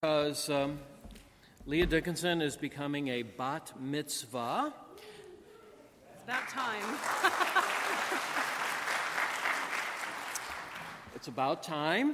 Because Leah Dickinson is becoming a bat mitzvah. It's about time. It's about time.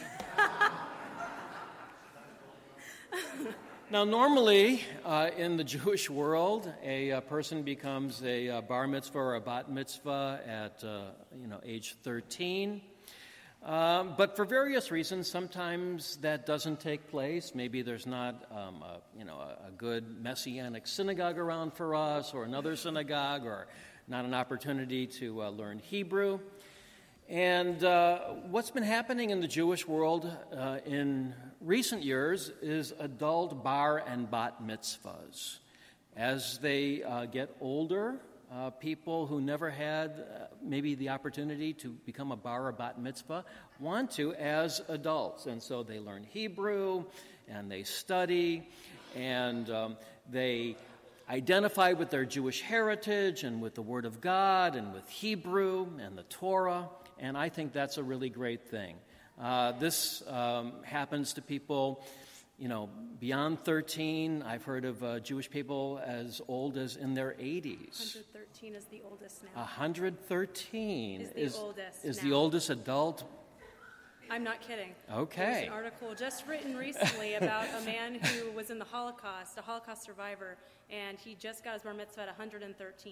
Now, normally in the Jewish world, a person becomes a bar mitzvah or a bat mitzvah at age 13. But for various reasons, sometimes that doesn't take place. Maybe there's not a good Messianic synagogue around for us, or another synagogue, or not an opportunity to learn Hebrew. And what's been happening in the Jewish world in recent years is adult bar and bat mitzvahs. As they get older, people who never had maybe the opportunity to become a bar or bat mitzvah want to as adults. And so they learn Hebrew, and they study, and they identify with their Jewish heritage and with the Word of God and with Hebrew and the Torah. And I think that's a really great thing. This happens to people beyond 13. I've heard of Jewish people as old as in their 80s. 113 is the oldest now. 113 is the oldest adult. I'm not kidding. Okay. There's an article just written recently about a man who was in the Holocaust, a Holocaust survivor, and he just got his bar mitzvah at 113.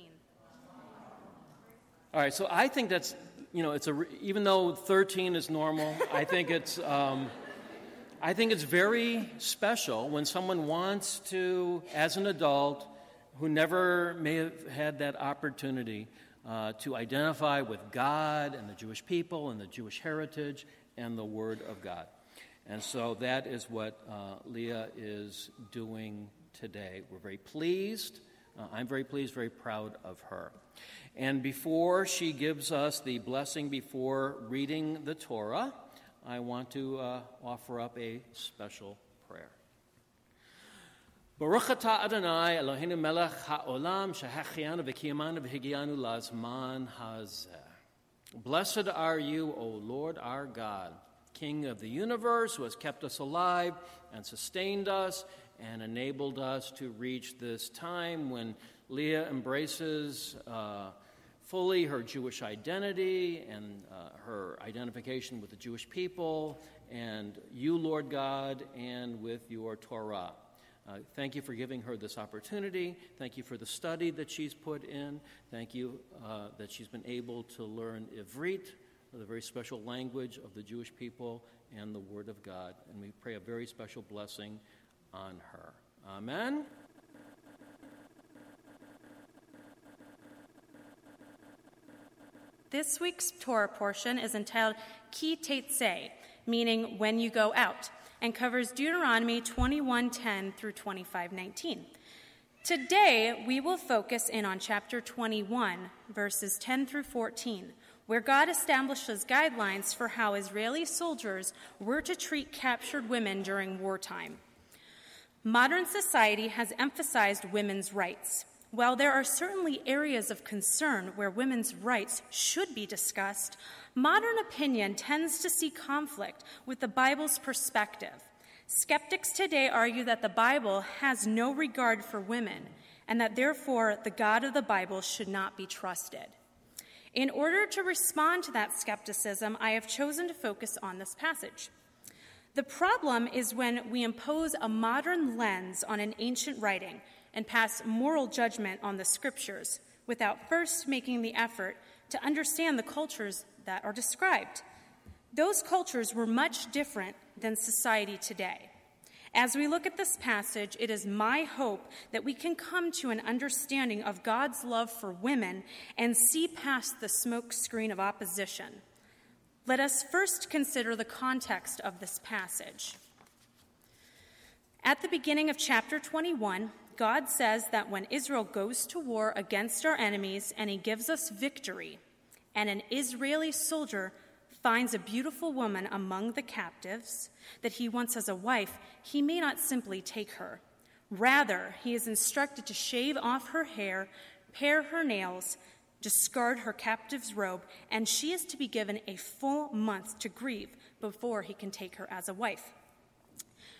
All right, so I think that's, even though 13 is normal, I think it's very special when someone wants to, as an adult, who never may have had that opportunity to identify with God and the Jewish people and the Jewish heritage and the Word of God. And so that is what Leah is doing today. We're very pleased. I'm very pleased, very proud of her. And before she gives us the blessing before reading the Torah, I want to offer up a special prayer. Baruch atah Adonai Eloheinu melech ha'olam shehachianu v'kiyamanu v'higianu lazman hazeh. Blessed are you, O Lord our God, King of the universe, who has kept us alive and sustained us and enabled us to reach this time when Leah embraces fully her Jewish identity and her identification with the Jewish people and you, Lord God, and with your Torah. Thank you for giving her this opportunity. Thank you for the study that she's put in. Thank you that she's been able to learn Ivrit, the very special language of the Jewish people, and the Word of God. And we pray a very special blessing on her. Amen. This week's Torah portion is entitled Ki Tetzeh, meaning when you go out, and covers Deuteronomy 21:10 through 25:19. Today, we will focus in on chapter 21, verses 10 through 14, where God establishes guidelines for how Israeli soldiers were to treat captured women during wartime. Modern society has emphasized women's rights. While there are certainly areas of concern where women's rights should be discussed, modern opinion tends to see conflict with the Bible's perspective. Skeptics today argue that the Bible has no regard for women, and that therefore the God of the Bible should not be trusted. In order to respond to that skepticism, I have chosen to focus on this passage. The problem is when we impose a modern lens on an ancient writing and pass moral judgment on the scriptures without first making the effort to understand the cultures that are described. Those cultures were much different than society today. As we look at this passage, it is my hope that we can come to an understanding of God's love for women and see past the smoke screen of opposition. Let us first consider the context of this passage. At the beginning of chapter 21, God says that when Israel goes to war against our enemies and he gives us victory, and an Israeli soldier finds a beautiful woman among the captives that he wants as a wife, he may not simply take her. Rather, he is instructed to shave off her hair, pare her nails, discard her captive's robe, and she is to be given a full month to grieve before he can take her as a wife.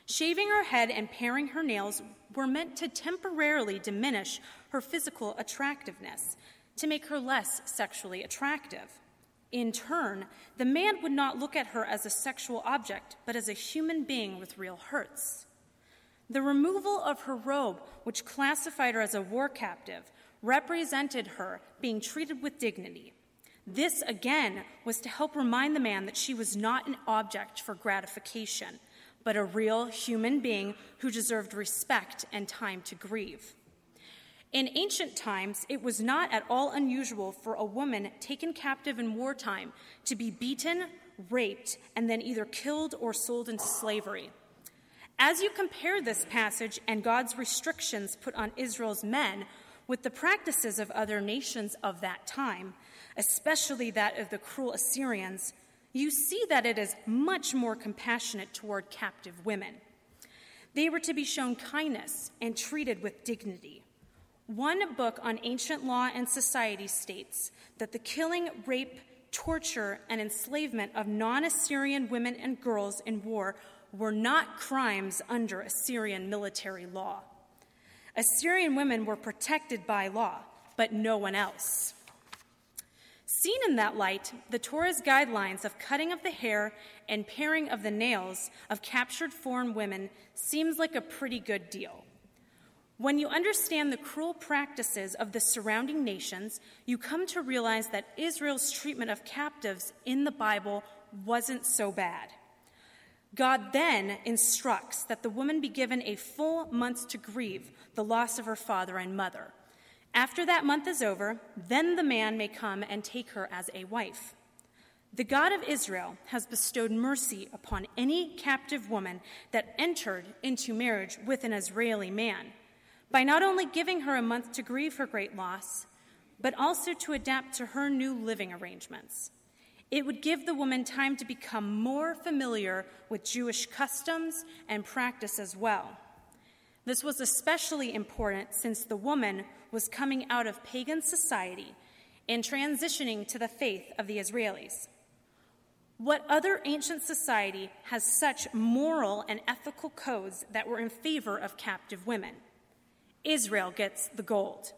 Shaving her head and paring her nails were meant to temporarily diminish her physical attractiveness, to make her less sexually attractive. In turn, the man would not look at her as a sexual object, but as a human being with real hurts. The removal of her robe, which classified her as a war captive, represented her being treated with dignity. This, again, was to help remind the man that she was not an object for gratification, but a real human being who deserved respect and time to grieve. In ancient times, it was not at all unusual for a woman taken captive in wartime to be beaten, raped, and then either killed or sold into slavery. As you compare this passage and God's restrictions put on Israel's men with the practices of other nations of that time, especially that of the cruel Assyrians, you see that it is much more compassionate toward captive women. They were to be shown kindness and treated with dignity. One book on ancient law and society states that the killing, rape, torture, and enslavement of non-Assyrian women and girls in war were not crimes under Assyrian military law. Assyrian women were protected by law, but no one else. Seen in that light, the Torah's guidelines of cutting of the hair and paring of the nails of captured foreign women seems like a pretty good deal. When you understand the cruel practices of the surrounding nations, you come to realize that Israel's treatment of captives in the Bible wasn't so bad. God then instructs that the woman be given a full month to grieve the loss of her father and mother. After that month is over, then the man may come and take her as a wife. The God of Israel has bestowed mercy upon any captive woman that entered into marriage with an Israeli man, by not only giving her a month to grieve her great loss, but also to adapt to her new living arrangements. It would give the woman time to become more familiar with Jewish customs and practice as well. This was especially important since the woman was coming out of pagan society and transitioning to the faith of the Israelis. What other ancient society has such moral and ethical codes that were in favor of captive women? Israel gets the gold.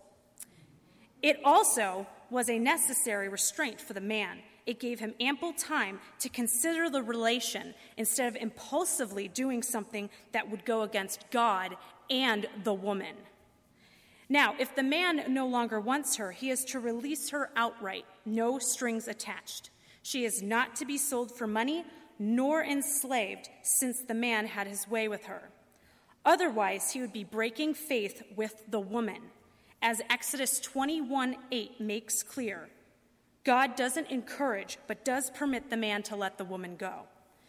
It also was a necessary restraint for the man. It gave him ample time to consider the relation instead of impulsively doing something that would go against God and the woman. Now, if the man no longer wants her, he is to release her outright, no strings attached. She is not to be sold for money nor enslaved, since the man had his way with her. Otherwise, he would be breaking faith with the woman. As Exodus 21:8 makes clear, God doesn't encourage, but does permit the man to let the woman go.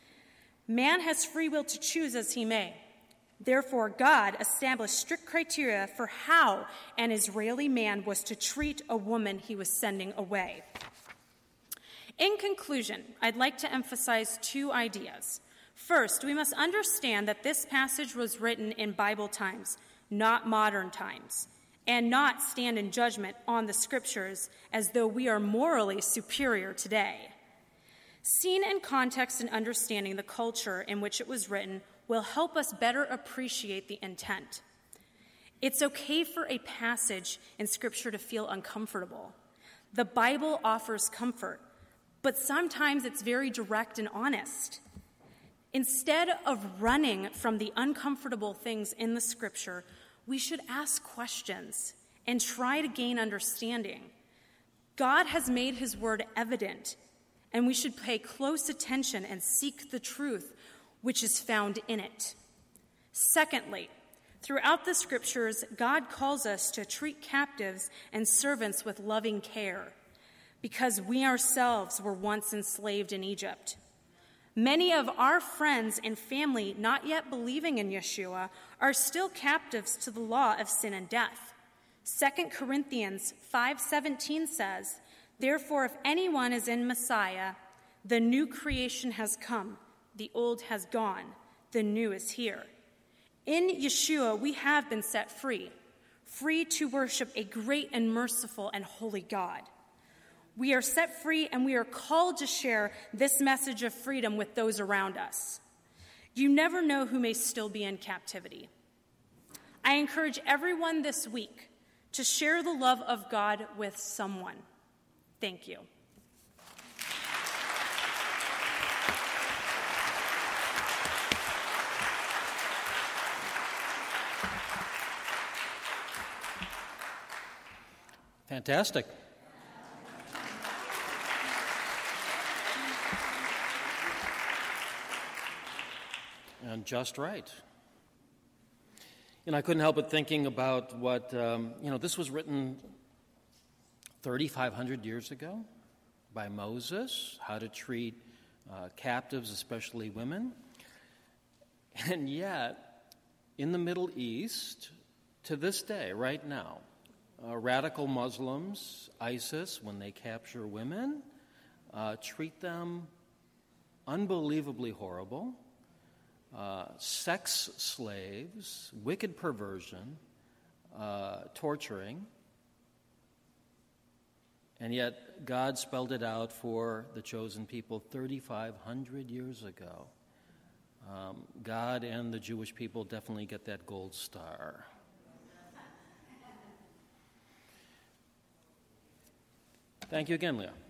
Man has free will to choose as he may. Therefore, God established strict criteria for how an Israeli man was to treat a woman he was sending away. In conclusion, I'd like to emphasize two ideas. First, we must understand that this passage was written in Bible times, not modern times, and not stand in judgment on the scriptures as though we are morally superior today. Seen in context and understanding the culture in which it was written will help us better appreciate the intent. It's okay for a passage in Scripture to feel uncomfortable. The Bible offers comfort, but sometimes it's very direct and honest. Instead of running from the uncomfortable things in the Scripture, we should ask questions and try to gain understanding. God has made his word evident, and we should pay close attention and seek the truth which is found in it. Secondly, throughout the scriptures, God calls us to treat captives and servants with loving care, because we ourselves were once enslaved in Egypt. Many of our friends and family not yet believing in Yeshua are still captives to the law of sin and death. 2 Corinthians 5:17 says, "Therefore, if anyone is in Messiah, the new creation has come. The old has gone, the new is here." In Yeshua, we have been set free, free to worship a great and merciful and holy God. We are set free, and we are called to share this message of freedom with those around us. You never know who may still be in captivity. I encourage everyone this week to share the love of God with someone. Thank you. Fantastic. And just right. I couldn't help but thinking about what, this was written 3,500 years ago by Moses, how to treat captives, especially women. And yet, in the Middle East, to this day, right now, radical Muslims, ISIS, when they capture women, treat them unbelievably horrible. Sex slaves, wicked perversion, torturing. And yet God spelled it out for the chosen people 3,500 years ago. God and the Jewish people definitely get that gold star. Thank you again, Leah.